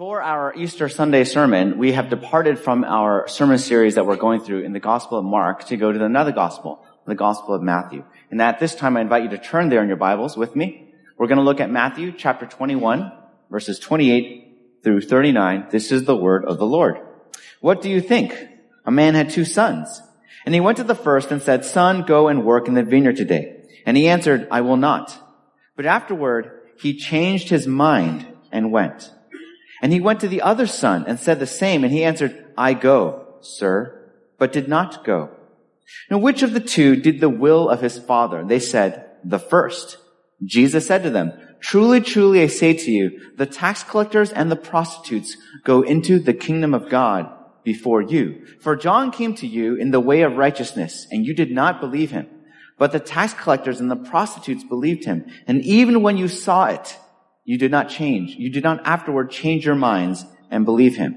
For our Easter Sunday sermon, we have departed from our sermon series that we're going through in the Gospel of Mark to go to another Gospel, the Gospel of Matthew. And at this time, I invite you to turn there in your Bibles with me. We're going to look at Matthew chapter 21, verses 28 through 39. This is the word of the Lord. What do you think? A man had 2 sons. And he went to the first and said, "Son, go and work in the vineyard today." And he answered, "I will not." But afterward, he changed his mind and went. And he went to the other son and said the same. And he answered, "I go, sir," but did not go. Now, which of the 2 did the will of his father? They said, "The first." Jesus said to them, "Truly, truly, I say to you, the tax collectors and the prostitutes go into the kingdom of God before you. For John came to you in the way of righteousness, and you did not believe him. But the tax collectors and the prostitutes believed him. And even when you saw it, you did not change. You did not afterward change your minds and believe him."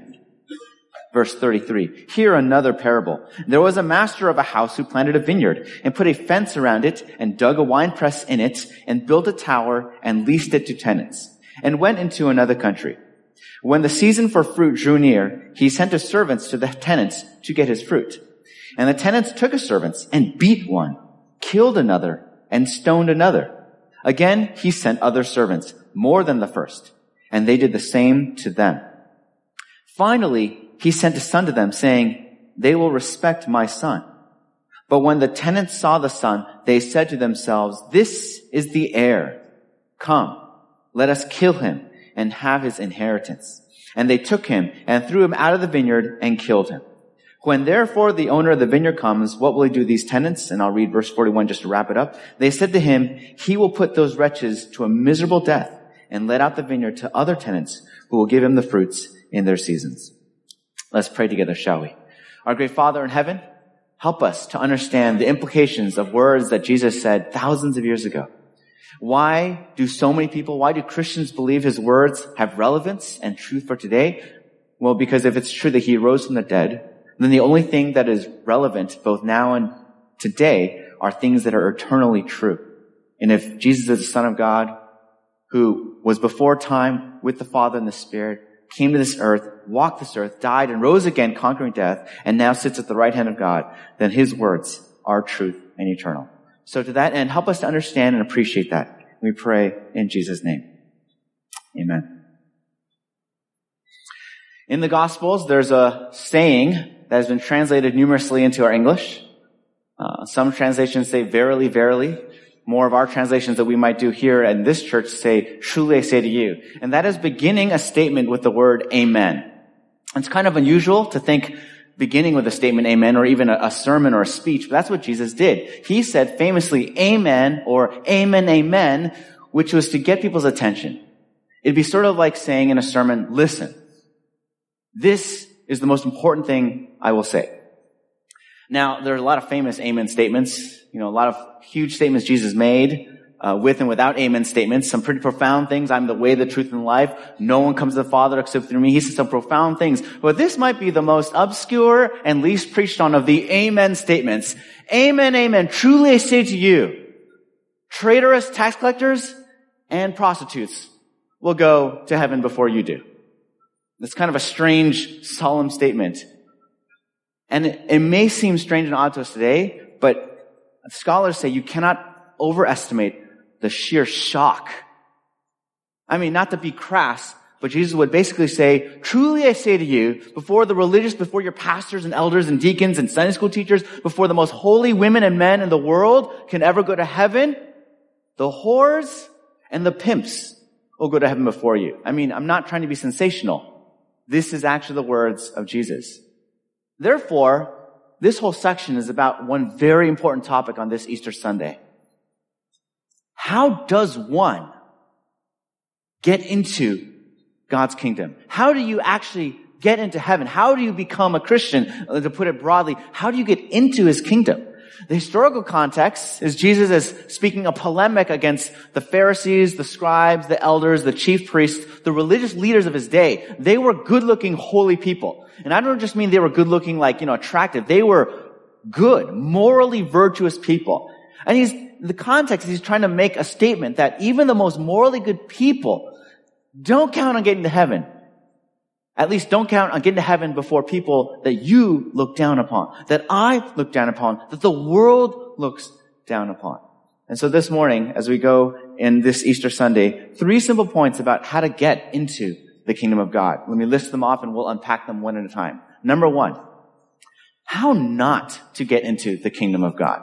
Verse 33. Hear another parable. There was a master of a house who planted a vineyard and put a fence around it and dug a winepress in it and built a tower and leased it to tenants and went into another country. When the season for fruit drew near, he sent his servants to the tenants to get his fruit. And the tenants took his servants and beat one, killed another, and stoned another. Again, he sent other servants, more than the first, and they did the same to them. Finally, he sent a son to them, saying, "They will respect my son." But when the tenants saw the son, they said to themselves, "This is the heir. Come, let us kill him and have his inheritance." And they took him and threw him out of the vineyard and killed him. When therefore the owner of the vineyard comes, what will he do to these tenants? And I'll read verse 41 just to wrap it up. They said to him, "He will put those wretches to a miserable death and let out the vineyard to other tenants who will give him the fruits in their seasons." Let's pray together, shall we? Our great Father in heaven, help us to understand the implications of words that Jesus said thousands of years ago. Why do Christians believe his words have relevance and truth for today? Well, because if it's true that he rose from the dead, then the only thing that is relevant both now and today are things that are eternally true. And if Jesus is the Son of God, who was before time with the Father and the Spirit, came to this earth, walked this earth, died and rose again, conquering death, and now sits at the right hand of God, then his words are truth and eternal. So to that end, help us to understand and appreciate that. We pray in Jesus' name. Amen. In the Gospels, there's a saying that has been translated numerously into our English. Some translations say, "Verily, verily." More of our translations that we might do here in this church say, "Truly I say to you." And that is beginning a statement with the word amen. It's kind of unusual to think beginning with a statement amen or even a sermon or a speech, but that's what Jesus did. He said famously amen or amen, amen, which was to get people's attention. It'd be sort of like saying in a sermon, "Listen, this is the most important thing I will say." Now, there are a lot of famous amen statements, a lot of huge statements Jesus made, with and without amen statements, some pretty profound things. "I'm the way, the truth, and the life. No one comes to the Father except through me." He said some profound things. But this might be the most obscure and least preached on of the amen statements. "Amen, amen. Truly I say to you, traitorous tax collectors and prostitutes will go to heaven before you do." It's kind of a strange, solemn statement. And it may seem strange and odd to us today, but scholars say you cannot overestimate the sheer shock. I mean, not to be crass, but Jesus would basically say, "Truly I say to you, before the religious, before your pastors and elders and deacons and Sunday school teachers, before the most holy women and men in the world can ever go to heaven, the whores and the pimps will go to heaven before you." I mean, I'm not trying to be sensational. This is actually the words of Jesus. Therefore, this whole section is about one very important topic on this Easter Sunday. How does one get into God's kingdom? How do you actually get into heaven? How do you become a Christian? To put it broadly, how do you get into his kingdom? The historical context is Jesus is speaking a polemic against the Pharisees, the scribes, the elders, the chief priests, the religious leaders of his day. They were good-looking, holy people. And I don't just mean they were good-looking, attractive. They were good, morally virtuous people. And the context, he's trying to make a statement that even the most morally good people don't count on getting to heaven. At least don't count on getting to heaven before people that you look down upon, that I look down upon, that the world looks down upon. And so this morning, as we go in this Easter Sunday, 3 simple points about how to get into the kingdom of God. Let me list them off and we'll unpack them one at a time. Number 1, how not to get into the kingdom of God.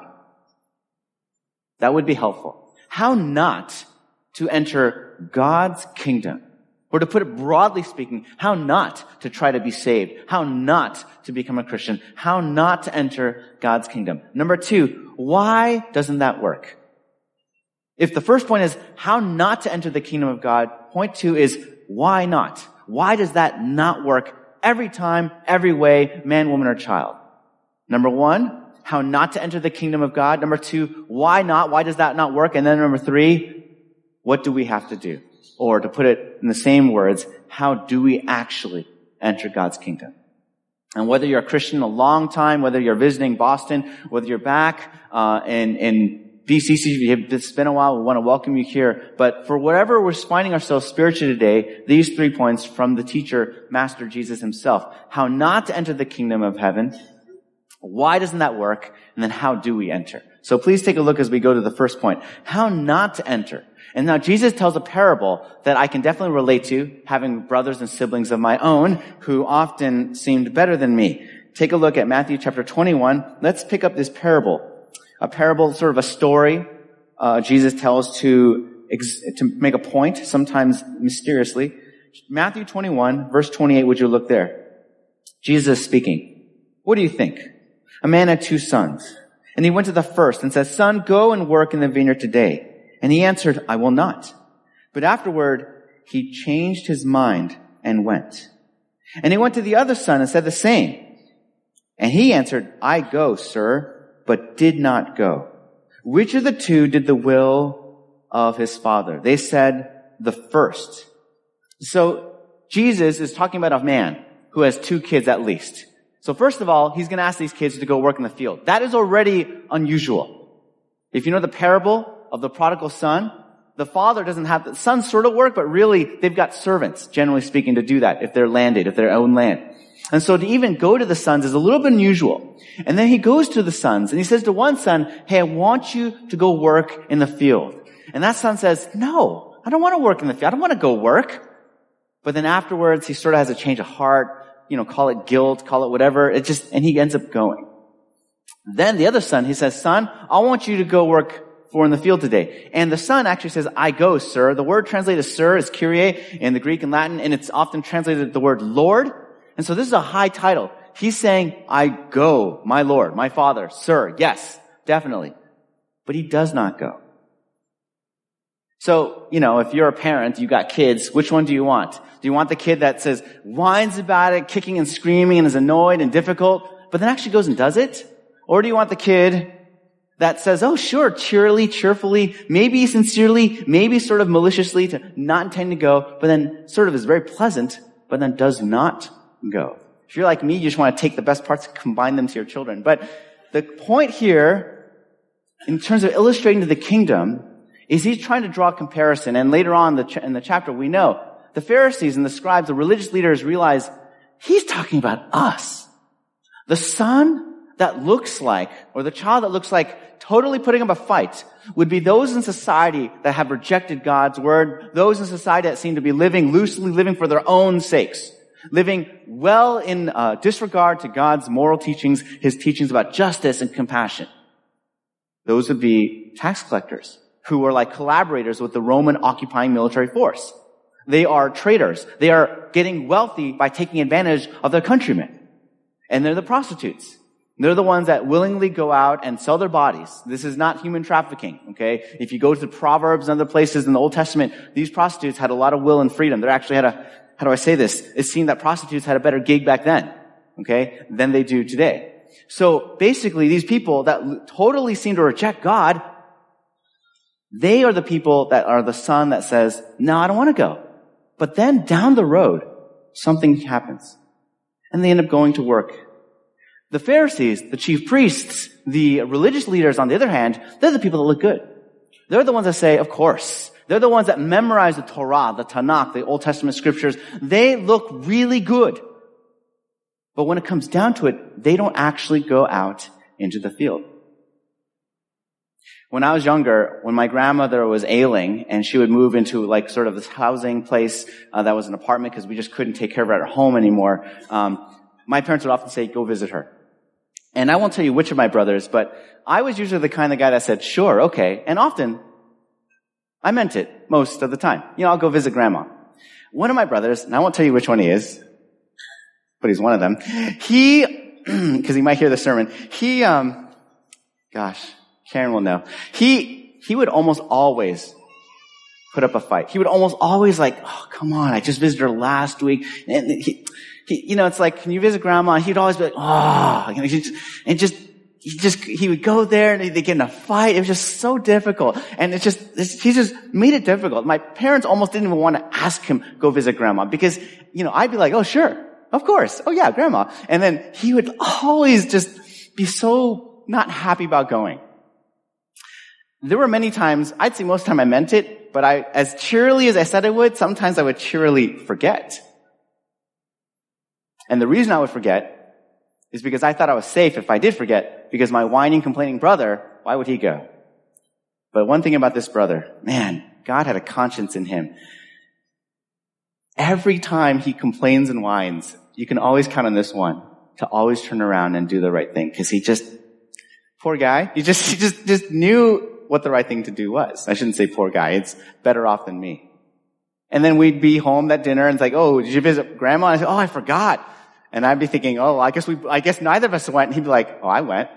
That would be helpful. How not to enter God's kingdom. Or to put it broadly speaking, how not to try to be saved. How not to become a Christian. How not to enter God's kingdom. Number 2, why doesn't that work? If the first point is how not to enter the kingdom of God, point 2 is why not? Why does that not work every time, every way, man, woman, or child? Number 1, how not to enter the kingdom of God. Number 2, why not? Why does that not work? And then number 3, what do we have to do? Or to put it in the same words, how do we actually enter God's kingdom? And whether you're a Christian a long time, whether you're visiting Boston, whether you're back in BCC, it's been a while, we want to welcome you here. But for whatever we're finding ourselves spiritually today, these 3 points from the teacher, Master Jesus himself. How not to enter the kingdom of heaven. Why doesn't that work? And then how do we enter? So please take a look as we go to the first point. How not to enter. And now Jesus tells a parable that I can definitely relate to, having brothers and siblings of my own who often seemed better than me. Take a look at Matthew chapter 21. Let's pick up this parable. A parable, sort of a story, Jesus tells to make a point, sometimes mysteriously. Matthew 21, verse 28, would you look there? Jesus is speaking. What do you think? A man had 2 sons. And he went to the first and said, "Son, go and work in the vineyard today." And he answered, "I will not." But afterward, he changed his mind and went. And he went to the other son and said the same. And he answered, "I go, sir," but did not go. Which of the 2 did the will of his father? They said, the first. So Jesus is talking about a man who has 2 kids at least. So first of all, he's going to ask these kids to go work in the field. That is already unusual. If you know the parable of the prodigal son, the father doesn't have, the son sort of work, but really they've got servants, generally speaking, to do that if they're landed, if they're own land. And so to even go to the sons is a little bit unusual. And then he goes to the sons and he says to one son, "Hey, I want you to go work in the field." And that son says, "No, I don't want to work in the field. I don't want to go work." But then afterwards, he sort of has a change of heart, call it guilt, call it whatever. And he ends up going. Then the other son, he says, "Son, I want you to go work in the field today." And the son actually says, "I go, sir." The word translated sir is Kyrie in the Greek and Latin, and it's often translated the word Lord. And so this is a high title. He's saying, "I go, my Lord, my Father, sir." Yes, definitely. But he does not go. So, if you're a parent, you got kids, which one do you want? Do you want the kid that says, whines about it, kicking and screaming and is annoyed and difficult, but then actually goes and does it? Or do you want the kid that says, "Oh, sure, cheerfully, maybe sincerely, maybe sort of maliciously, to not intend to go, but then sort of is very pleasant, but then does not go." If you're like me, you just want to take the best parts and combine them to your children. But the point here, in terms of illustrating to the kingdom, is he's trying to draw a comparison. And later on in the chapter, we know the Pharisees and the scribes, the religious leaders, realize he's talking about us. The son that looks like, or the child that looks like totally putting up a fight, would be those in society that have rejected God's word, those in society that seem to be living loosely, living for their own sakes, living well in disregard to God's moral teachings, his teachings about justice and compassion. Those would be tax collectors who were like collaborators with the Roman occupying military force. They are traitors. They are getting wealthy by taking advantage of their countrymen. And they're the prostitutes. They're the ones that willingly go out and sell their bodies. This is not human trafficking, okay? If you go to the Proverbs and other places in the Old Testament, these prostitutes had a lot of will and freedom. They actually had how do I say this? It seemed that prostitutes had a better gig back then, okay, than they do today. So basically, these people that totally seem to reject God, they are the people that are the son that says, "No, I don't want to go." But then down the road, something happens. And they end up going to work. The Pharisees, the chief priests, the religious leaders, on the other hand, they're the people that look good. They're the ones that say, of course, They're the ones that memorize the Torah, the Tanakh, the Old Testament scriptures. They look really good. But when it comes down to it, they don't actually go out into the field. When I was younger, when my grandmother was ailing and she would move into like sort of this housing place that was an apartment because we just couldn't take care of her at home anymore, my parents would often say, go visit her. And I won't tell you which of my brothers, but I was usually the kind of guy that said, sure, okay. And often, I meant it most of the time. I'll go visit grandma. One of my brothers, and I won't tell you which one he is, but he's one of them. Because he might hear the sermon, Karen will know. He would almost always put up a fight. He would almost always like, oh, come on, I just visited her last week. And he it's like, can you visit grandma? And he'd always be like, oh, he would go there and they'd get in a fight. It was just so difficult. And he just made it difficult. My parents almost didn't even want to ask him, go visit grandma. Because, I'd be like, oh, sure. Of course. Oh yeah, grandma. And then he would always just be so not happy about going. There were many times, I'd say most of the time I meant it, but as cheerily as I said I would, sometimes I would cheerily forget. And the reason I would forget is because I thought I was safe if I did forget, because my whining, complaining brother, why would he go? But one thing about this brother, man, God had a conscience in him. Every time he complains and whines, you can always count on this one to always turn around and do the right thing. Because poor guy, he just knew what the right thing to do was. I shouldn't say poor guy, it's better off than me. And then we'd be home at dinner and it's like, oh, did you visit grandma? And I said, oh, I forgot. And I'd be thinking, oh, I guess neither of us went. And he'd be like, oh, I went.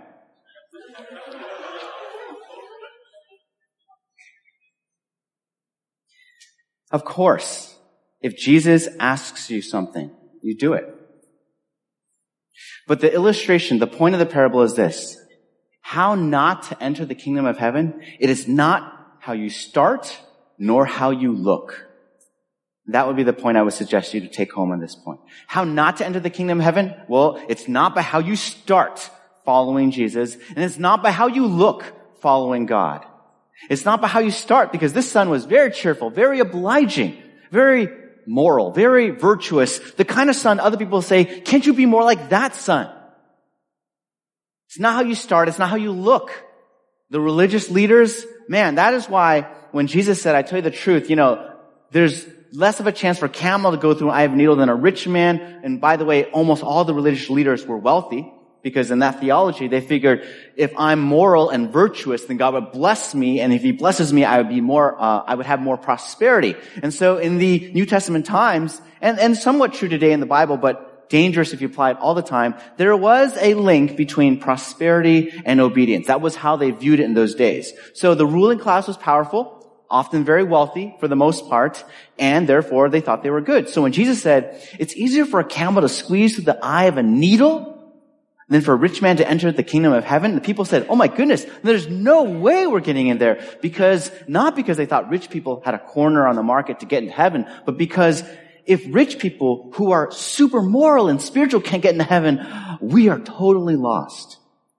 Of course, if Jesus asks you something, you do it. But the illustration, the point of the parable is this. How not to enter the kingdom of heaven? It is not how you start, nor how you look. That would be the point I would suggest you to take home on this point. How not to enter the kingdom of heaven? Well, it's not by how you start following Jesus, and it's not by how you look following God. It's not by how you start, because this son was very cheerful, very obliging, very moral, very virtuous, the kind of son other people say, can't you be more like that son? It's not how you start, it's not how you look. The religious leaders, man, that is why when Jesus said, I tell you the truth, there's less of a chance for a camel to go through an eye of a needle than a rich man. And by the way, almost all the religious leaders were wealthy, because in that theology, they figured if I'm moral and virtuous, then God would bless me. And if he blesses me, I would have more prosperity. And so in the New Testament times, and somewhat true today in the Bible, but dangerous if you apply it all the time, there was a link between prosperity and obedience. That was how they viewed it in those days. So the ruling class was powerful, often very wealthy for the most part, and therefore they thought they were good. So when Jesus said, it's easier for a camel to squeeze through the eye of a needle than for a rich man to enter the kingdom of heaven, the people said, oh my goodness, there's no way we're getting in there. Not because they thought rich people had a corner on the market to get into heaven, but because if rich people who are super moral and spiritual can't get into heaven, we are totally lost.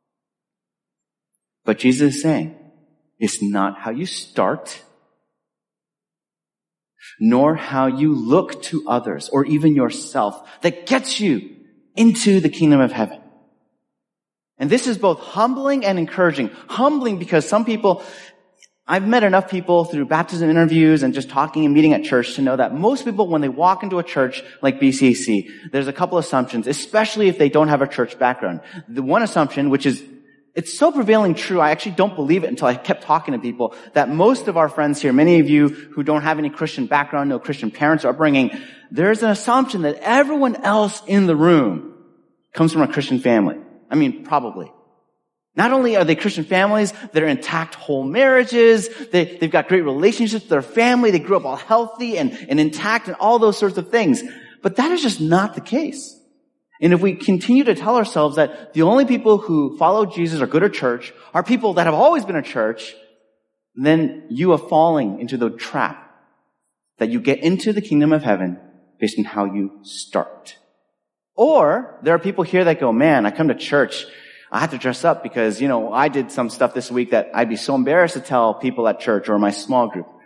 But Jesus is saying, it's not how you start, nor how you look to others or even yourself that gets you into the kingdom of heaven. And this is both humbling and encouraging. Humbling because some people, I've met enough people through baptism interviews and just talking and meeting at church to know that most people, when they walk into a church like BCC, there's a couple assumptions, especially if they don't have a church background. The one assumption, which is, it's so prevailing true, I actually don't believe it until I kept talking to people, that most of our friends here, many of you who don't have any Christian background, no Christian parents or upbringing, there's an assumption that everyone else in the room comes from a Christian family. I mean, probably. Not only are they Christian families, they're intact whole marriages, they've got great relationships with their family, they grew up all healthy and intact and all those sorts of things. But that is just not the case. And if we continue to tell ourselves that the only people who follow Jesus or go to church are people that have always been at church, then you are falling into the trap that you get into the kingdom of heaven based on how you start. Or there are people here that go, man, I come to church, I have to dress up because, I did some stuff this week that I'd be so embarrassed to tell people at church or my small group.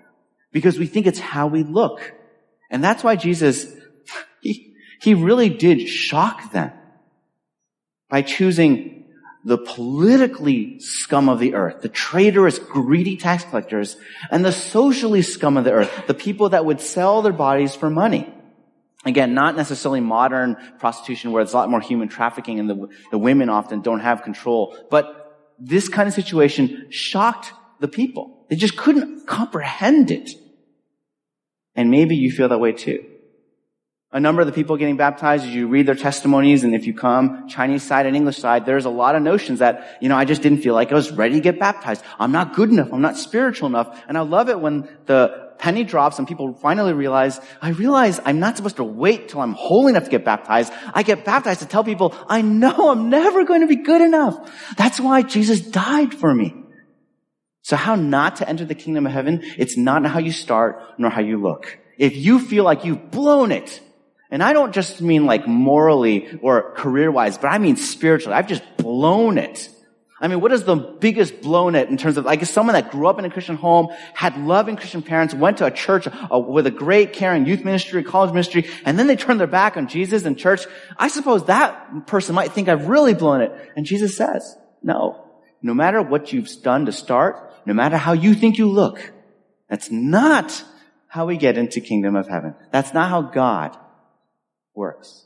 because we think it's how we look. And that's why Jesus, he really did shock them by choosing the politically scum of the earth, the traitorous, greedy tax collectors, and the socially scum of the earth, the people that would sell their bodies for money. Again, not necessarily modern prostitution where it's a lot more human trafficking and the women often don't have control, but this kind of situation shocked the people. They just couldn't comprehend it. And maybe you feel that way too. A number of the people getting baptized, as you read their testimonies, and if you come Chinese side and English side, there's a lot of notions that, I just didn't feel like I was ready to get baptized. I'm not good enough. I'm not spiritual enough. And I love it when the penny drops and people finally realize I'm not supposed to wait till I'm holy enough to get baptized. I get baptized to tell people, I know I'm never going to be good enough. That's why Jesus died for me. So how not to enter the kingdom of heaven? It's not how you start nor how you look. If you feel like you've blown it, and I don't just mean like morally or career-wise, but I mean spiritually. I've just blown it. I mean, what is the biggest blown it in terms of, like, someone that grew up in a Christian home, had loving Christian parents, went to a church with a great caring youth ministry, college ministry, and then they turned their back on Jesus and church. I suppose that person might think I've really blown it. And Jesus says, no matter what you've done to start, no matter how you think you look, that's not how we get into kingdom of heaven. That's not how God works.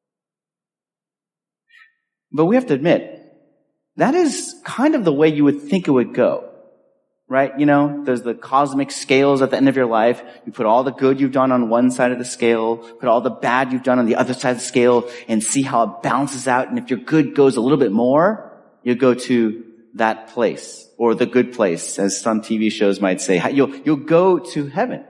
But we have to admit, that is kind of the way you would think it would go, right? There's the cosmic scales at the end of your life. You put all the good you've done on one side of the scale, put all the bad you've done on the other side of the scale, and see how it balances out. And if your good goes a little bit more, you go to that place, or the good place, as some TV shows might say. You'll go to heaven.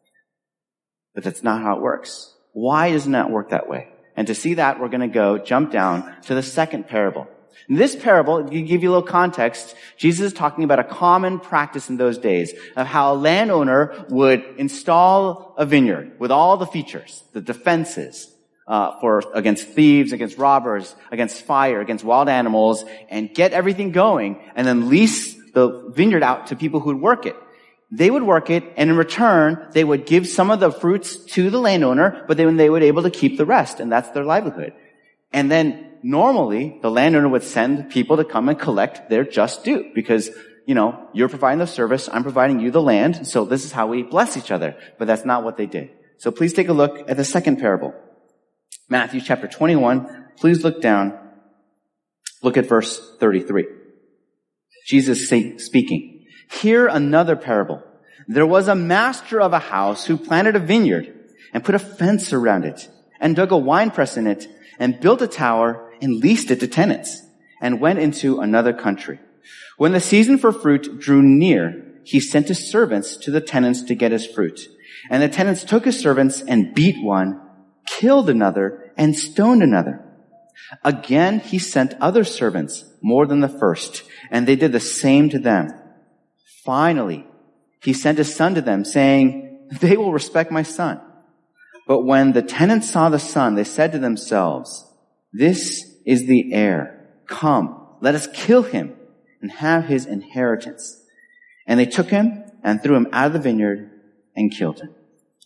But that's not how it works. Why doesn't that work that way? And to see that, we're going to jump down to the second parable. In this parable, to give you a little context, Jesus is talking about a common practice in those days of how a landowner would install a vineyard with all the features, the defenses, against thieves, against robbers, against fire, against wild animals, and get everything going, and then lease the vineyard out to people who would work it. They would work it, and in return, they would give some of the fruits to the landowner, but then they would be able to keep the rest, and that's their livelihood. And then normally, the landowner would send people to come and collect their just due, because, you're providing the service, I'm providing you the land, so this is how we bless each other. But that's not what they did. So please take a look at the second parable. Matthew chapter 21, please look down. Look at verse 33. Jesus speaking. Hear another parable. There was a master of a house who planted a vineyard and put a fence around it and dug a winepress in it and built a tower and leased it to tenants and went into another country. When the season for fruit drew near, he sent his servants to the tenants to get his fruit. And the tenants took his servants and beat one, killed another, and stoned another. Again, he sent other servants, more than the first, and they did the same to them. Finally, he sent his son to them, saying, they will respect my son. But when the tenants saw the son, they said to themselves, this is the heir. Come, let us kill him and have his inheritance. And they took him and threw him out of the vineyard and killed him.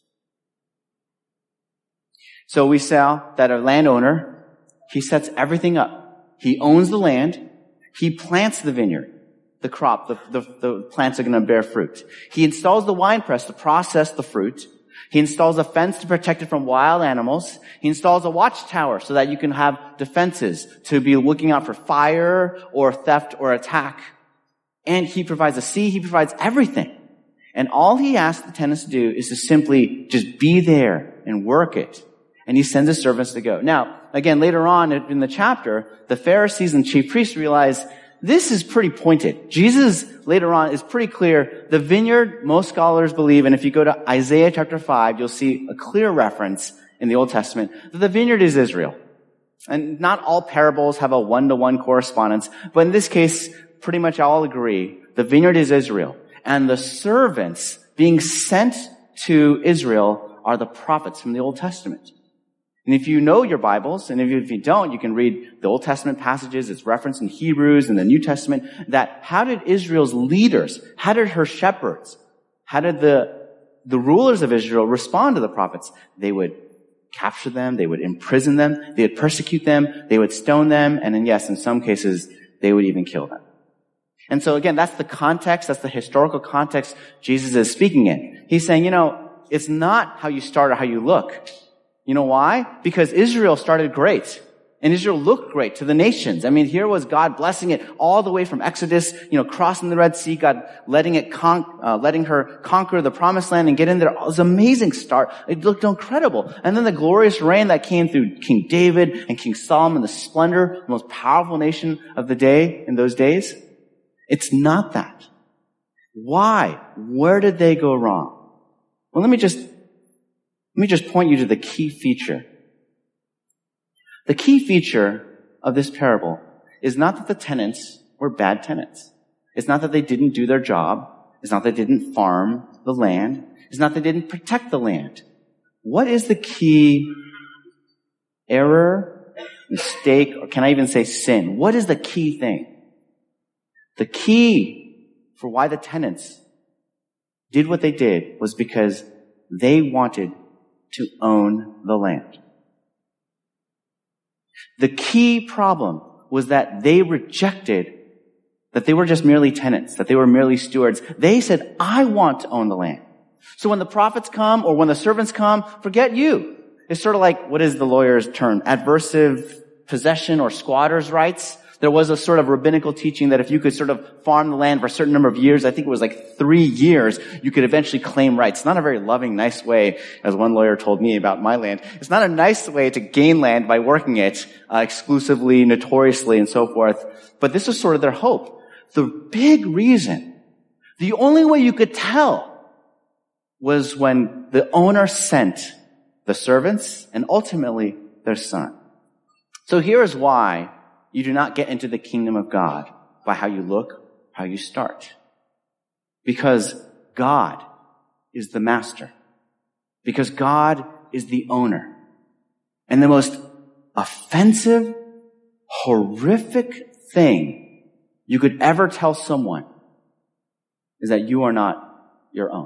So we saw that a landowner, he sets everything up. He owns the land. He plants the vineyard. The crop, the plants are going to bear fruit. He installs the winepress to process the fruit. He installs a fence to protect it from wild animals. He installs a watchtower so that you can have defenses to be looking out for fire or theft or attack. And he provides a sea. He provides everything. And all he asks the tenants to do is to simply just be there and work it. And he sends his servants to go. Now, again, later on in the chapter, the Pharisees and chief priests realize this is pretty pointed. Jesus, later on, is pretty clear. The vineyard, most scholars believe, and if you go to Isaiah chapter 5, you'll see a clear reference in the Old Testament that the vineyard is Israel. And not all parables have a one-to-one correspondence, but in this case, pretty much all agree. The vineyard is Israel. And the servants being sent to Israel are the prophets from the Old Testament. And if you know your Bibles, and if you don't, you can read the Old Testament passages. It's referenced in Hebrews and the New Testament that how did Israel's leaders, how did her shepherds, how did the the rulers of Israel respond to the prophets. They would capture them, they would imprison them, they would persecute them, they would stone them, and then yes, in some cases, they would even kill them. And so again, that's the context, that's the historical context Jesus is speaking in. He's saying, it's not how you start or how you look. You know why? Because Israel started great. And Israel looked great to the nations. I mean, here was God blessing it all the way from Exodus, crossing the Red Sea, God letting her conquer the promised land and get in there. It was an amazing start. It looked incredible. And then the glorious reign that came through King David and King Solomon, the splendor, the most powerful nation of the day in those days. It's not that. Why? Where did they go wrong? Well, let me just point you to the key feature. The key feature of this parable is not that the tenants were bad tenants. It's not that they didn't do their job. It's not that they didn't farm the land. It's not that they didn't protect the land. What is the key error, mistake, or can I even say sin? What is the key thing? The key for why the tenants did what they did was because they wanted to own the land. The key problem was that they rejected that they were just merely tenants, that they were merely stewards. They said, I want to own the land. So when the prophets come or when the servants come, forget you. It's sort of like, what is the lawyer's term? Adversive possession or squatter's rights. There was a sort of rabbinical teaching that if you could sort of farm the land for a certain number of years, I think it was like 3 years, you could eventually claim rights. Not a very loving, nice way, as one lawyer told me about my land. It's not a nice way to gain land by working it exclusively, notoriously, and so forth. But this was sort of their hope. The big reason, the only way you could tell was when the owner sent the servants and ultimately their son. So here's why you do not get into the kingdom of God by how you look, how you start. Because God is the master. Because God is the owner. And the most offensive, horrific thing you could ever tell someone is that you are not your own.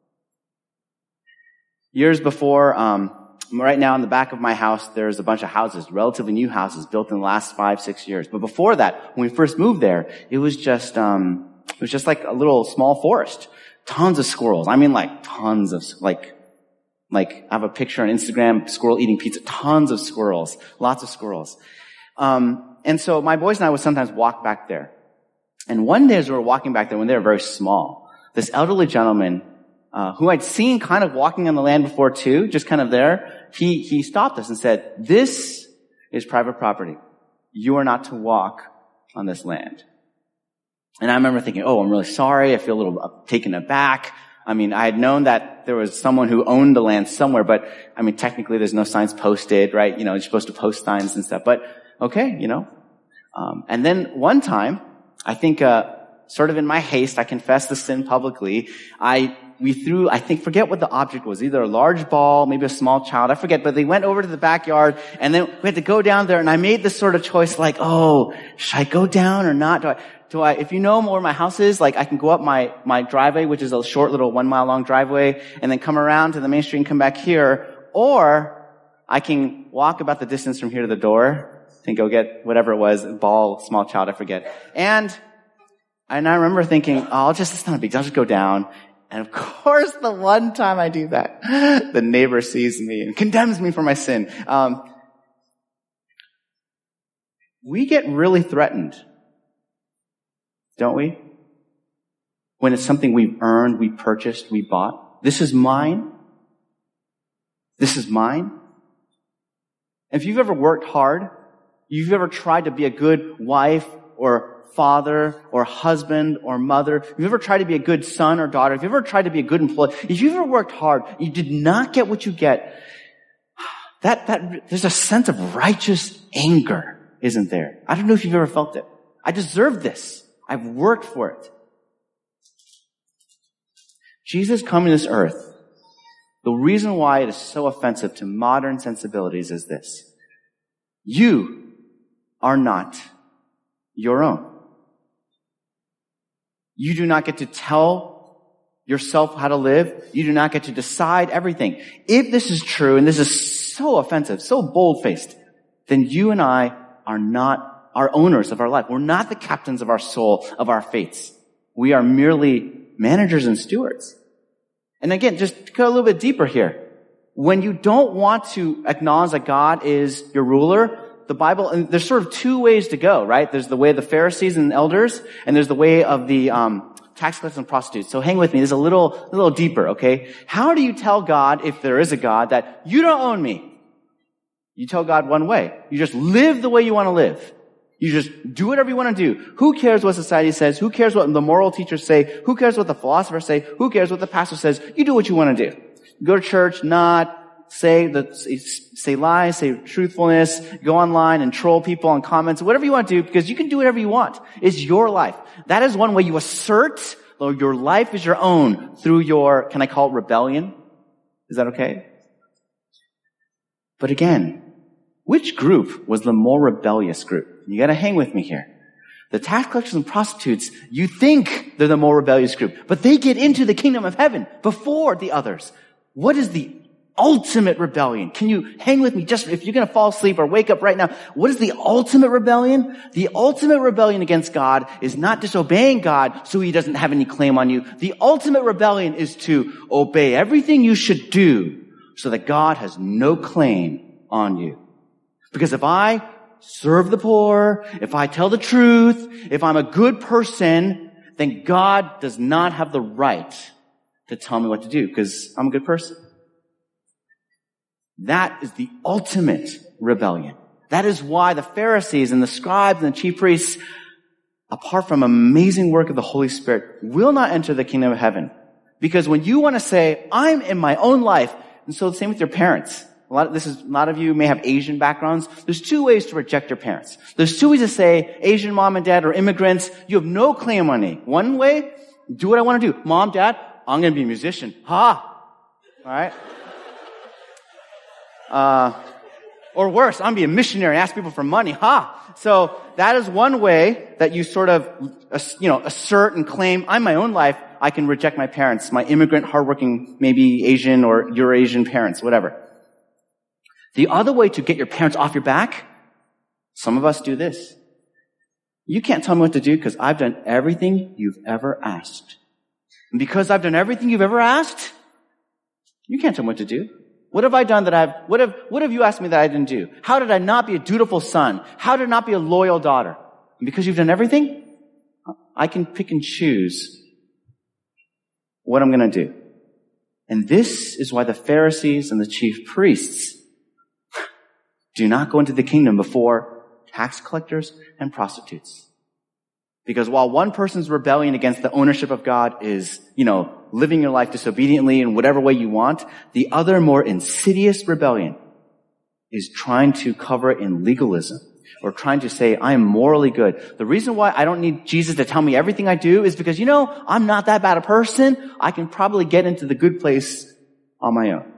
Years before, right now in the back of my house, there's a bunch of houses, relatively new houses built in the last 5-6 years. But before that, when we first moved there, it was just like a little small forest. Tons of squirrels. I mean like tons of, like I have a picture on Instagram, squirrel eating pizza. Tons of squirrels. Lots of squirrels. And so my boys and I would sometimes walk back there. And one day as we were walking back there when they were very small, this elderly gentleman, who I'd seen kind of walking on the land before too, just kind of there, he stopped us and said, this is private property. You are not to walk on this land. And I remember thinking, oh, I'm really sorry. I feel a little taken aback. I mean, I had known that there was someone who owned the land somewhere, but I mean, technically there's no signs posted, right? You're supposed to post signs and stuff, but okay, and then one time, I think, sort of in my haste, I confessed the sin publicly. We threw, forget what the object was, either a large ball, maybe a small child, I forget, but they went over to the backyard and then we had to go down there and I made this sort of choice like, oh, should I go down or not? Do I, if you know where my house is, like I can go up my driveway, which is a short little 1 mile long driveway and then come around to the main street and come back here, or I can walk about the distance from here to the door and go get whatever it was, ball, small child, I forget. And I remember thinking, oh, it's not a big deal, I'll just go down. And of course, the one time I do that, the neighbor sees me and condemns me for my sin. We get really threatened, don't we? When it's something we've earned, we purchased, we bought. This is mine. This is mine. If you've ever worked hard, you've ever tried to be a good wife or father or husband or mother, if you've ever tried to be a good son or daughter, if you've ever tried to be a good employee, if you've ever worked hard, you did not get what you get, there's a sense of righteous anger, isn't there? I don't know if you've ever felt it. I deserve this. I've worked for it. Jesus coming to this earth, the reason why it is so offensive to modern sensibilities is this. You are not your own. You do not get to tell yourself how to live. You do not get to decide everything. If this is true, and this is so offensive, so bold-faced, then you and I are not our owners of our life. We're not the captains of our soul, of our fates. We are merely managers and stewards. And again, just to go a little bit deeper here. When you don't want to acknowledge that God is your ruler, the Bible, and there's sort of two ways to go, right? There's the way of the Pharisees and elders, and there's the way of the tax collectors and prostitutes. So hang with me. This is a little deeper, okay? How do you tell God, if there is a God, that you don't own me? You tell God one way. You just live the way you want to live. You just do whatever you want to do. Who cares what society says? Who cares what the moral teachers say? Who cares what the philosophers say? Who cares what the pastor says? You do what you want to do. Go to church, say lies, say truthfulness, go online and troll people on comments, whatever you want to do, because you can do whatever you want. It's your life. That is one way you assert your life is your own through your, can I call it rebellion? Is that okay? But again, which group was the more rebellious group? You gotta hang with me here. The tax collectors and prostitutes, you think they're the more rebellious group, but they get into the kingdom of heaven before the others. What is the ultimate rebellion? Can you hang with me just if you're going to fall asleep or wake up right now? What is the ultimate rebellion? The ultimate rebellion against God is not disobeying God so he doesn't have any claim on you. The ultimate rebellion is to obey everything you should do so that God has no claim on you. Because if I serve the poor, if I tell the truth, if I'm a good person, then God does not have the right to tell me what to do because I'm a good person. That is the ultimate rebellion. That is why the Pharisees and the scribes and the chief priests, apart from amazing work of the Holy Spirit, will not enter the kingdom of heaven. Because when you want to say, I'm in my own life, and so the same with your parents. A lot of you may have Asian backgrounds. There's two ways to reject your parents. There's two ways to say, Asian mom and dad are immigrants. You have no claim on me. One way, do what I want to do. Mom, dad, I'm going to be a musician. Ha! Alright? Or worse, I'm going to be a missionary and ask people for money. Ha! So that is one way that you sort of, assert and claim, I'm my own life. I can reject my parents, my immigrant, hardworking, maybe Asian or Eurasian parents, whatever. The other way to get your parents off your back, some of us do this. You can't tell me what to do because I've done everything you've ever asked. And because I've done everything you've ever asked, you can't tell me what to do. What have I done what have you asked me that I didn't do? How did I not be a dutiful son? How did I not be a loyal daughter? And because you've done everything, I can pick and choose what I'm going to do. And this is why the Pharisees and the chief priests do not go into the kingdom before tax collectors and prostitutes. Because while one person's rebellion against the ownership of God is, living your life disobediently in whatever way you want, the other more insidious rebellion is trying to cover it in legalism or trying to say, I am morally good. The reason why I don't need Jesus to tell me everything I do is because, I'm not that bad a person. I can probably get into the good place on my own.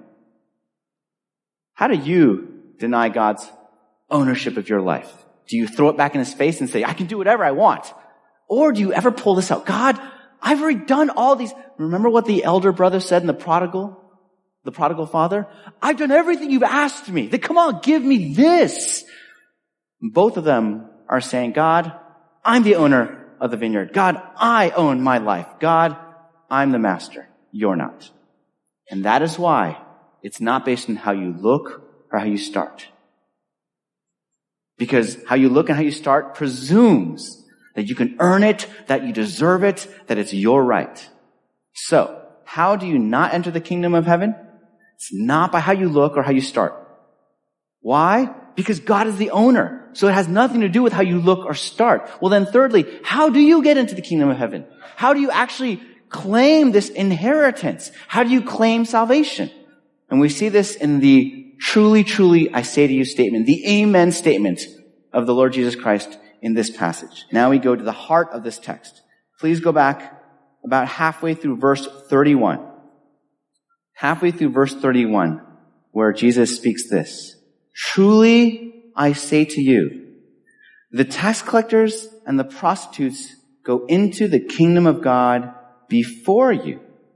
How do you deny God's ownership of your life? Do you throw it back in his face and say, I can do whatever I want? Or do you ever pull this out? God, I've already done all these. Remember what the elder brother said in the prodigal father? I've done everything you've asked me. Then come on, give me this. Both of them are saying, God, I'm the owner of the vineyard. God, I own my life. God, I'm the master. You're not. And that is why it's not based on how you look or how you start. Because how you look and how you start presumes that you can earn it, that you deserve it, that it's your right. So, how do you not enter the kingdom of heaven? It's not by how you look or how you start. Why? Because God is the owner. So it has nothing to do with how you look or start. Well then thirdly, how do you get into the kingdom of heaven? How do you actually claim this inheritance? How do you claim salvation? And we see this in the truly, truly, I say to you statement, the amen statement of the Lord Jesus Christ in this passage. Now we go to the heart of this text. Please go back about halfway through verse 31. Halfway through verse 31, where Jesus speaks this. Truly, I say to you, the tax collectors and the prostitutes go into the kingdom of God before you.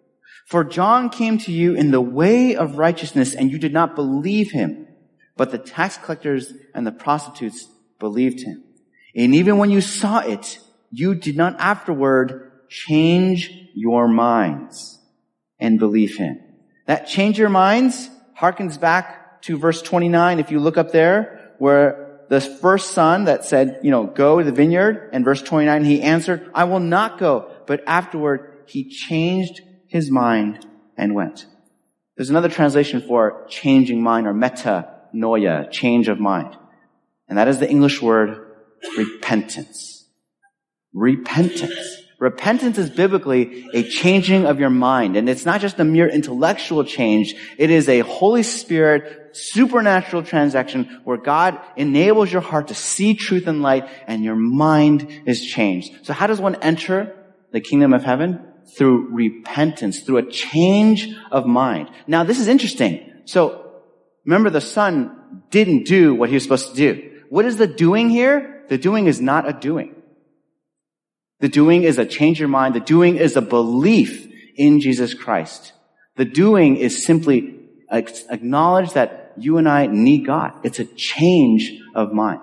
For John came to you in the way of righteousness, and you did not believe him. But the tax collectors and the prostitutes believed him. And even when you saw it, you did not afterward change your minds and believe him. That change your minds harkens back to verse 29. If you look up there, where the first son that said, go to the vineyard, and verse 29, he answered, I will not go. But afterward, he changed his mind and went. There's another translation for changing mind, or metanoia, change of mind. And that is the English word repentance. Repentance. Repentance is biblically a changing of your mind. And it's not just a mere intellectual change. It is a Holy Spirit, supernatural transaction where God enables your heart to see truth and light, and your mind is changed. So how does one enter the kingdom of heaven? Through repentance, through a change of mind. Now, this is interesting. So, remember, the son didn't do what he was supposed to do. What is the doing here? The doing is not a doing. The doing is a change your mind. The doing is a belief in Jesus Christ. The doing is simply acknowledge that you and I need God. It's a change of mind.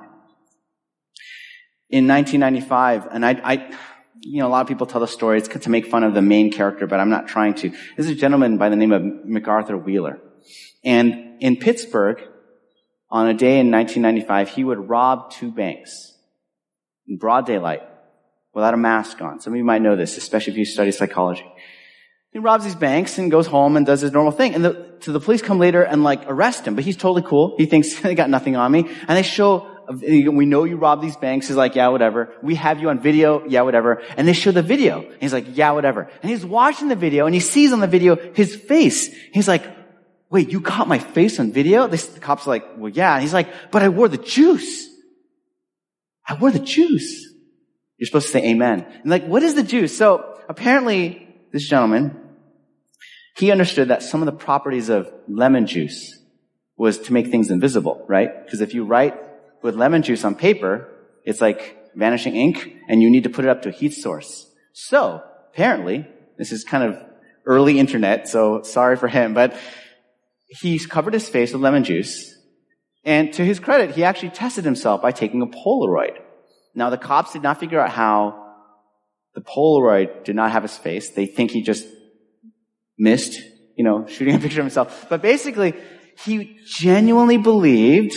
In 1995, and a lot of people tell the story. It's to make fun of the main character, but I'm not trying to. This is a gentleman by the name of MacArthur Wheeler. And in Pittsburgh, on a day in 1995, he would rob 2 banks in broad daylight without a mask on. Some of you might know this, especially if you study psychology. He robs these banks and goes home and does his normal thing. And the police come later and arrest him, but he's totally cool. He thinks they got nothing on me. And they show, we know you robbed these banks. He's like, yeah, whatever. We have you on video. Yeah, whatever. And they show the video. And he's like, yeah, whatever. And he's watching the video, and he sees on the video his face. He's like, wait, you caught my face on video? The cops are like, well, yeah. And he's like, but I wore the juice. I wore the juice. You're supposed to say amen. And what is the juice? So apparently this gentleman, he understood that some of the properties of lemon juice was to make things invisible, right? Because if you write with lemon juice on paper, it's like vanishing ink, and you need to put it up to a heat source. So, apparently, this is kind of early internet, so sorry for him, but he covered his face with lemon juice, and to his credit, he actually tested himself by taking a Polaroid. Now, the cops did not figure out how the Polaroid did not have his face. They think he just missed, shooting a picture of himself. But basically, he genuinely believed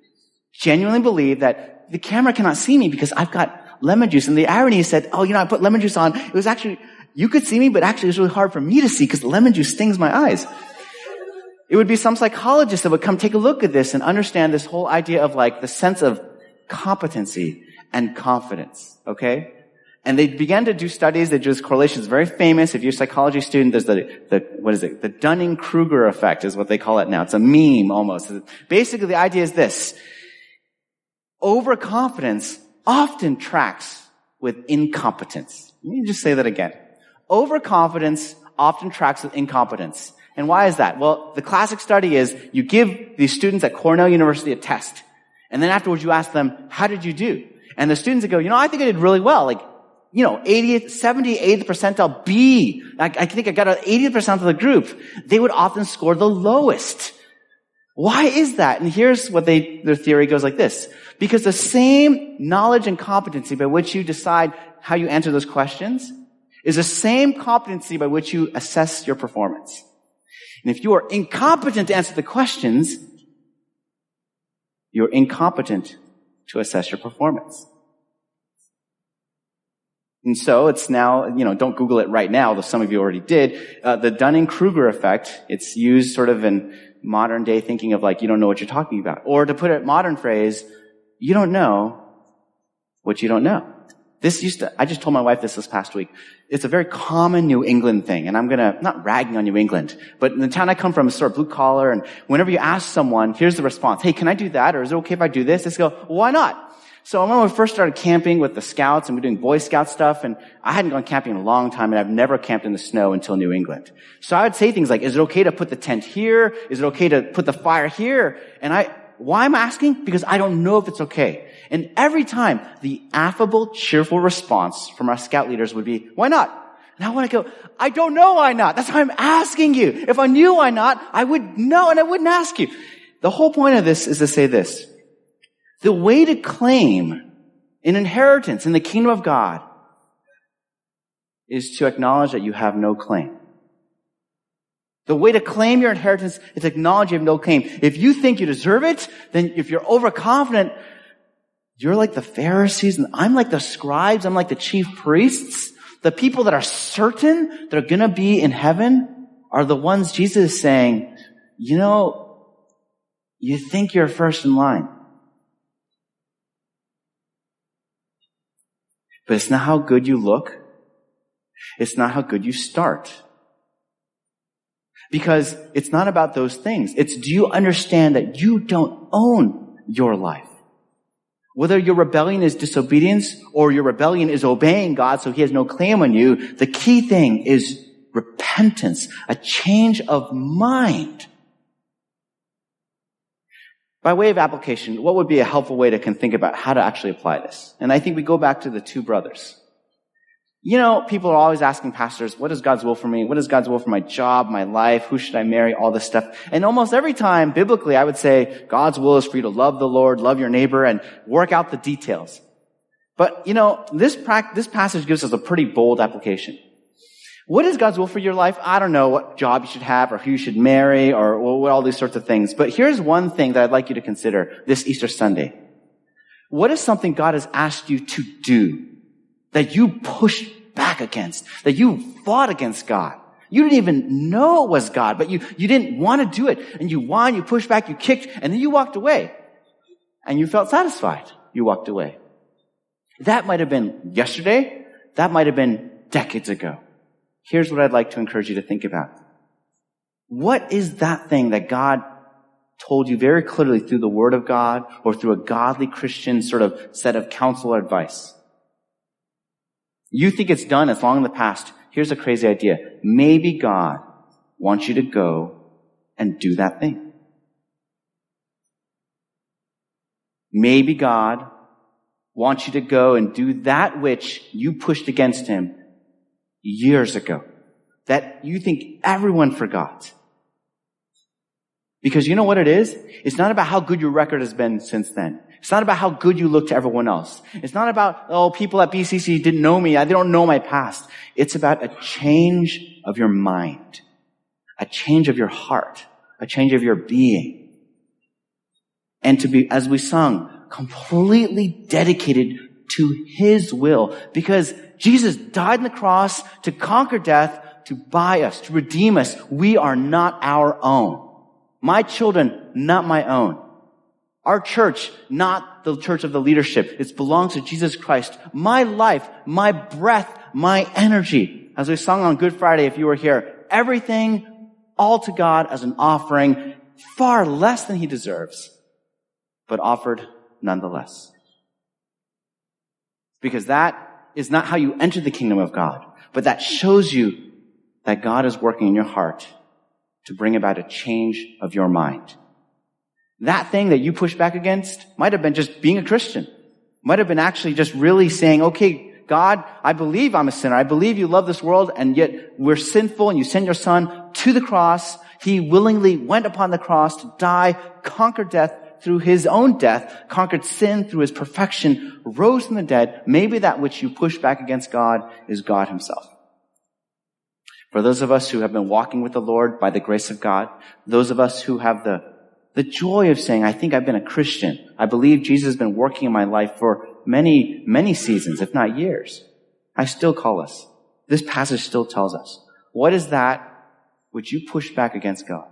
that the camera cannot see me because I've got lemon juice. And the irony is that, I put lemon juice on. It was actually, you could see me, but actually it was really hard for me to see because the lemon juice stings my eyes. It would be some psychologist that would come take a look at this and understand this whole idea of the sense of competency and confidence. Okay? And they began to do studies. They do correlations. Very famous. If you're a psychology student, there's the Dunning-Kruger effect is what they call it now. It's a meme almost. Basically, the idea is this. Overconfidence often tracks with incompetence. Let me just say that again. Overconfidence often tracks with incompetence. And why is that? Well, the classic study is you give these students at Cornell University a test. And then afterwards you ask them, how did you do? And the students would go, I think I did really well. 80th, 70th, 80th percentile B. I think I got an 80th percentile of the group. They would often score the lowest. Why is that? And here's what their theory goes like this. Because the same knowledge and competency by which you decide how you answer those questions is the same competency by which you assess your performance. And if you are incompetent to answer the questions, you're incompetent to assess your performance. And so it's now, don't Google it right now, though some of you already did. The Dunning-Kruger effect, it's used sort of in modern day thinking of you don't know what you're talking about. Or to put it in modern phrase, you don't know what you don't know. I just told my wife this past week. It's a very common New England thing, and I'm not ragging on New England, but in the town I come from is sort of blue collar, and whenever you ask someone, here's the response. Hey, can I do that? Or is it okay if I do this? They go, well, why not? So when we first started camping with the scouts and we're doing Boy Scout stuff, and I hadn't gone camping in a long time, and I've never camped in the snow until New England. So I would say things like, is it okay to put the tent here? Is it okay to put the fire here? And why am I asking? Because I don't know if it's okay. And every time, the affable, cheerful response from our scout leaders would be, why not? And I want to go, I don't know why not. That's why I'm asking you. If I knew why not, I would know and I wouldn't ask you. The whole point of this is to say this. The way to claim an inheritance in the kingdom of God is to acknowledge that you have no claim. The way to claim your inheritance is to acknowledge you have no claim. If you think you deserve it, then if you're overconfident, you're like the Pharisees and I'm like the scribes, I'm like the chief priests. The people that are certain they're going to be in heaven are the ones Jesus is saying, you think you're first in line. But it's not how good you look. It's not how good you start. Because it's not about those things. It's, do you understand that you don't own your life? Whether your rebellion is disobedience or your rebellion is obeying God so he has no claim on you, the key thing is repentance, a change of mind. By way of application, what would be a helpful way to think about how to actually apply this? And I think we go back to the two brothers. People are always asking pastors, what is God's will for me? What is God's will for my job, my life? Who should I marry? All this stuff. And almost every time, biblically, I would say, God's will is for you to love the Lord, love your neighbor, and work out the details. But, this passage gives us a pretty bold application. What is God's will for your life? I don't know what job you should have or who you should marry or all these sorts of things. But here's one thing that I'd like you to consider this Easter Sunday. What is something God has asked you to do that you pushed back against, that you fought against God? You didn't even know it was God, but you didn't want to do it. And you whined, you pushed back, you kicked, and then you walked away. And you felt satisfied. You walked away. That might have been yesterday. That might have been decades ago. Here's what I'd like to encourage you to think about. What is that thing that God told you very clearly through the Word of God or through a godly Christian sort of set of counsel or advice? You think it's done, it's long in the past. Here's a crazy idea. Maybe God wants you to go and do that thing. Maybe God wants you to go and do that which you pushed against him years ago, that you think everyone forgot. Because you know what it is? It's not about how good your record has been since then. It's not about how good you look to everyone else. It's not about, people at BCC didn't know me. They don't know my past. It's about a change of your mind, a change of your heart, a change of your being. And to be, as we sung, completely dedicated to his will. Because Jesus died on the cross to conquer death, to buy us, to redeem us. We are not our own. My children, not my own. Our church, not the church of the leadership. It belongs to Jesus Christ. My life, my breath, my energy. As we sung on Good Friday, if you were here, everything all to God as an offering, far less than he deserves, but offered nonetheless. Because that is not how you enter the kingdom of God, but that shows you that God is working in your heart to bring about a change of your mind. That thing that you push back against might have been just being a Christian. Might have been actually just really saying, okay, God, I believe I'm a sinner. I believe you love this world, and yet we're sinful, and you send your son to the cross. He willingly went upon the cross to die, conquer death through his own death, conquered sin through his perfection, rose from the dead. Maybe that which you push back against God is God himself. For those of us who have been walking with the Lord by the grace of God, those of us who have the joy of saying, I think I've been a Christian. I believe Jesus has been working in my life for many, many seasons, if not years. I still call us. This passage still tells us. What is that which you push back against God?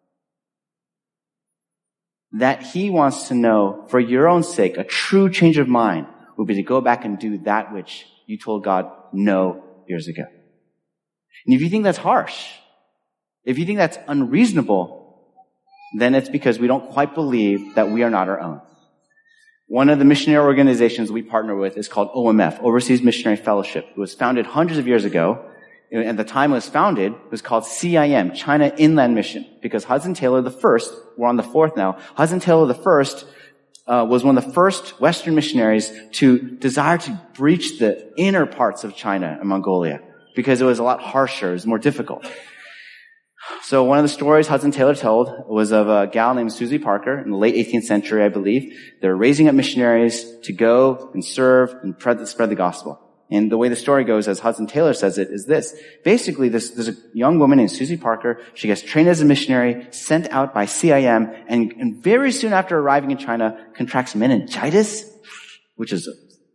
That he wants to know, for your own sake, a true change of mind would be to go back and do that which you told God no years ago. And if you think that's harsh, if you think that's unreasonable, then it's because we don't quite believe that we are not our own. One of the missionary organizations we partner with is called OMF, Overseas Missionary Fellowship. It was founded hundreds of years ago. At the time it was founded, it was called CIM, China Inland Mission, because Hudson Taylor I, we're on the fourth now, Hudson Taylor I was one of the first Western missionaries to desire to reach the inner parts of China and Mongolia. because it was a lot harsher. It was more difficult. So one of the stories Hudson Taylor told was of a gal named Susie Parker in the late 18th century, I believe. They were raising up missionaries to go and serve and spread the gospel. And the way the story goes, as Hudson Taylor says it, is this. Basically, there's a young woman named Susie Parker. She gets trained as a missionary, sent out by CIM, and very soon after arriving in China, contracts meningitis, which is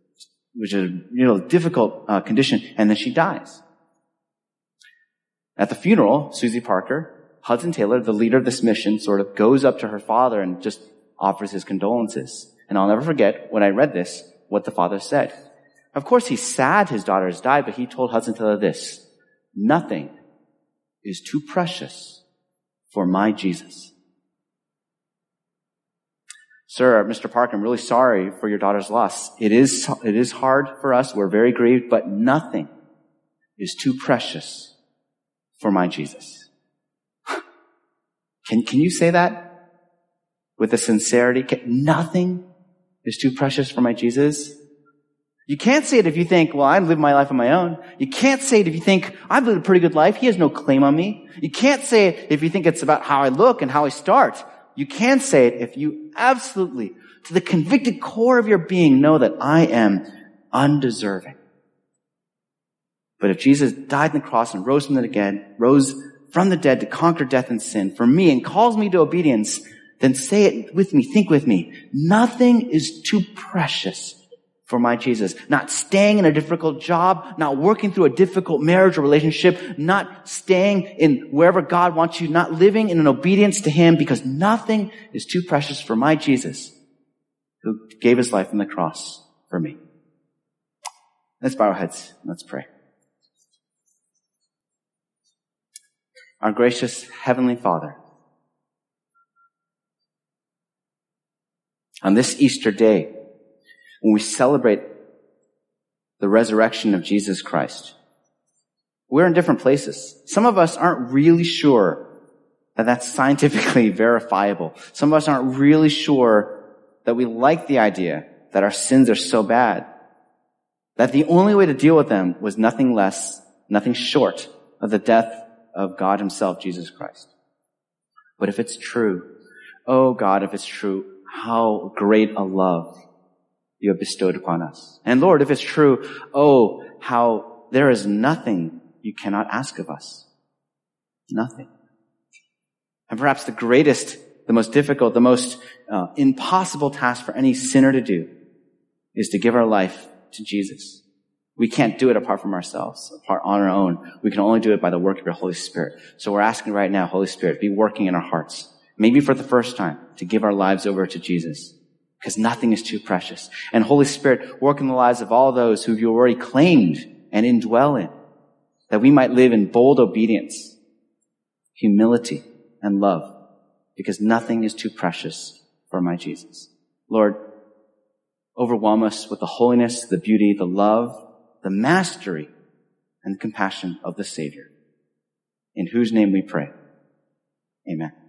a difficult condition, and then she dies. At the funeral, Susie Parker, Hudson Taylor, the leader of this mission, sort of goes up to her father and just offers his condolences. And I'll never forget, when I read this, what the father said. Of course, he's sad his daughter has died, but he told Hudson Taylor this: "Nothing is too precious for my Jesus." Sir, Mr. Park, I'm really sorry for your daughter's loss. It is hard for us. We're very grieved, but nothing is too precious for my Jesus. Can you say that with a sincerity? Nothing is too precious for my Jesus. You can't say it if you think, well, I live my life on my own. You can't say it if you think, I've lived a pretty good life. He has no claim on me. You can't say it if you think it's about how I look and how I start. You can say it if you absolutely, to the convicted core of your being, know that I am undeserving. But if Jesus died on the cross and rose from the dead to conquer death and sin for me and calls me to obedience, then say it with me, think with me. Nothing is too precious for my Jesus. Not staying in a difficult job, not working through a difficult marriage or relationship, not staying in wherever God wants you, not living in an obedience to Him, because nothing is too precious for my Jesus who gave His life on the cross for me. Let's bow our heads and let's pray. Our gracious Heavenly Father, on this Easter day, when we celebrate the resurrection of Jesus Christ, we're in different places. Some of us aren't really sure that that's scientifically verifiable. Some of us aren't really sure that we like the idea that our sins are so bad that the only way to deal with them was nothing less, nothing short of the death of God Himself, Jesus Christ. But if it's true, oh God, if it's true, how great a love You have bestowed upon us. And Lord, if it's true, oh, how there is nothing You cannot ask of us. Nothing. And perhaps the greatest, the most difficult, the most impossible task for any sinner to do is to give our life to Jesus. We can't do it apart from ourselves, apart on our own. We can only do it by the work of Your Holy Spirit. So we're asking right now, Holy Spirit, be working in our hearts, maybe for the first time, to give our lives over to Jesus, because nothing is too precious. And Holy Spirit, work in the lives of all those who You already claimed and indwell in, that we might live in bold obedience, humility, and love, because nothing is too precious for my Jesus. Lord, overwhelm us with the holiness, the beauty, the love, the mastery, and compassion of the Savior, in whose name we pray. Amen.